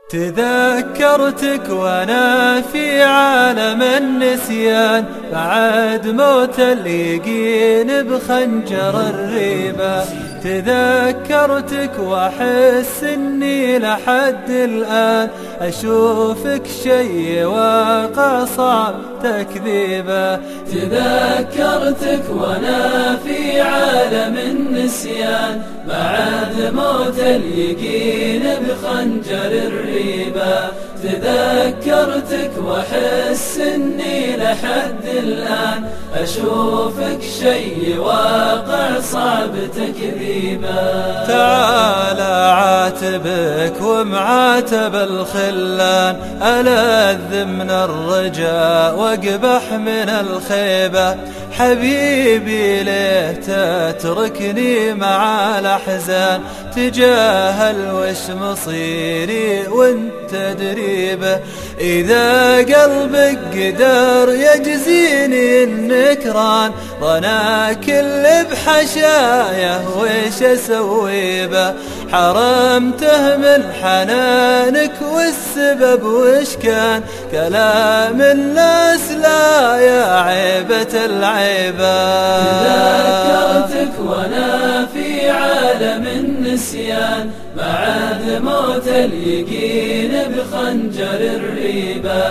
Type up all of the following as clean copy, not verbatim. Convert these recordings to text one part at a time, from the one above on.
تذكرتك وانا في عالم النسيان، بعد موت اليقين بخنجر الريبة. تذكرتك واحس اني لحد الان اشوفك شي واقع صعب تكذيبه. تذكرتك وانا في عالم النسيان، بعد موت اليقين بخنجر الريبة. تذكرتك واحس اني لحد الان اشوفك شي واقع صعب تكذيبه. تعال عاتبك ومعاتب الخلان، ألذ من الرجاء واقبح من الخيبة. حبيبي ليه تتركني مع الأحزان، تجاهل وش مصيري وانت دريبه. إذا قلبك قدر يجزيني النكران، ضنا كل بحشايه وش اسوي به. حرمته من حنانك والسبب وش كان، كلام الناس لا يا عيبة العيبة. تذكرتك وانا في عالم النسيان، بعد موت اليقين بخنجر الريبة.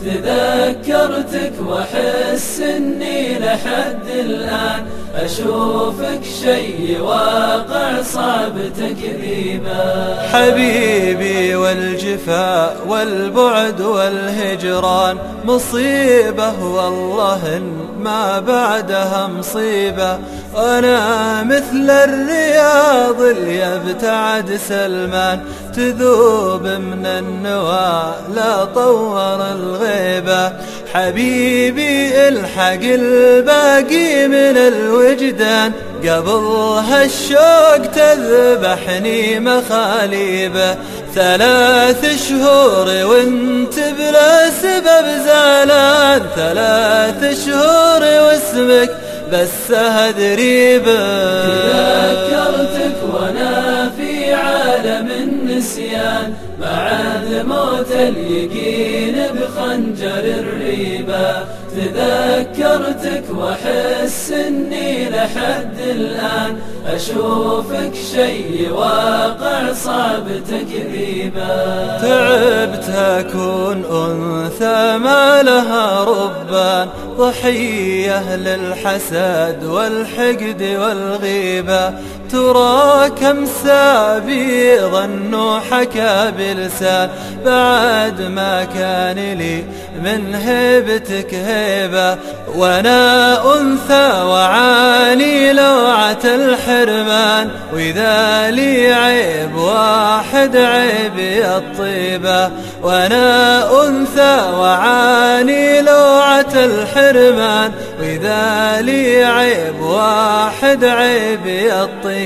تذكرتك واحس اني لحد الان اشوفك شي واقع صعب تكذيبه. حبيبي والجفاء والبعد والهجران مصيبة، والله إن ما بعدها مصيبة. أنا مثل الرياض اللي يبتعد سلمان، تذوب من النوى لا طور الغيبة. حبيبي الحق الباقي من الوجدان، قبل هالشوق تذبحني مخاليبه. 3 شهور وانت بلا سبب زعلان، 3 شهور واسمك بس هدريبه. تذكرتك وانا في عالم النسيان، بعد موت اليقين بخنجر الريبة. تذكرتك واحس اني لحد الان اشوفك شي واقع صعب تكذيبه. تعبت اكون انثى ما لها ربان، ضحية للحسد والحقد والغيبة. ترى كم سابي ظن حكى بلسان، بعد ما كان لي من هيبتك هيبة. وانا انثى وعاني لوعة الحرمان، واذا لي عيب واحد عيبي الطيبة. وانا انثى وعاني لوعة الحرمان، واذا لي عيب واحد عيبي الطيبة.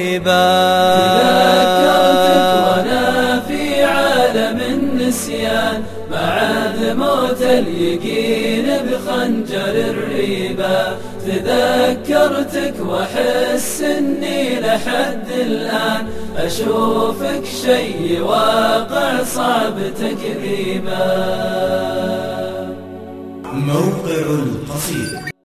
تذكرتك وانا في عالم النسيان، بعد موت اليقين بخنجر الريبة. تذكرتك واحس اني لحد الان اشوفك شي واقع صعب تكذيبه. موقع القصيد.